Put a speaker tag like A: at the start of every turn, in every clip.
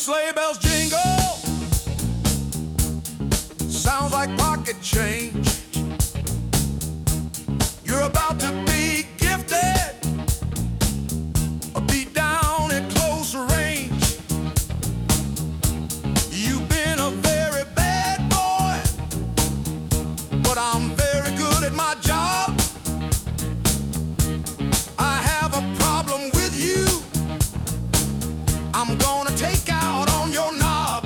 A: sleigh bells jingle, sounds like pocket change. You're about to be gifted a beat down at close range. You've been a very bad boy, but I'm very good at my job. I have a problem with you. I'm gonna take out on your knob.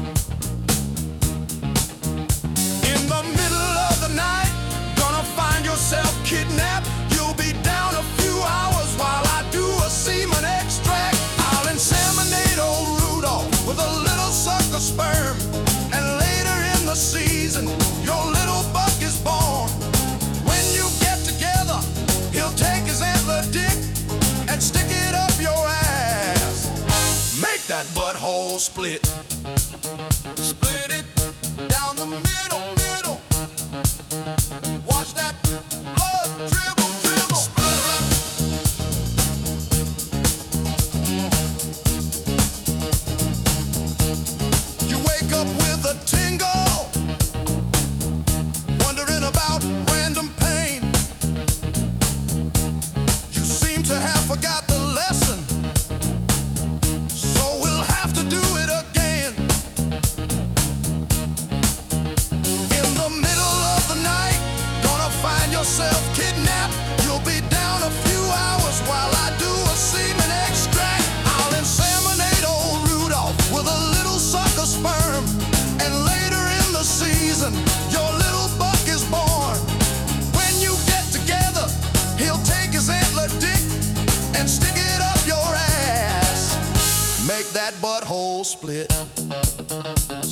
A: In the middle of the night, gonna find yourself kidnapped. You'll be down a few hours while I do a semen extract. I'll inseminate old Rudolph with a little sucker sperm, and later in the season, your little buck is born. When you get together, he'll take his antler dick and stick it up your ass. Make that butthole split. Split it down the middle, middle. Watch that blood dribble, dribble. You wake up with a tingle, wondering about random pain. You seem to have forgot the lesson, so we'll have to do it again. In the middle of the night, gonna find yourself kidnapped. You'll be down a few hours while I do a semen extract. I'll inseminate old Rudolph with a little sucker sperm, and later in the season, your little buck is born. When you get together, he'll take his antler dick and stick it up your ass. Make that butthole split.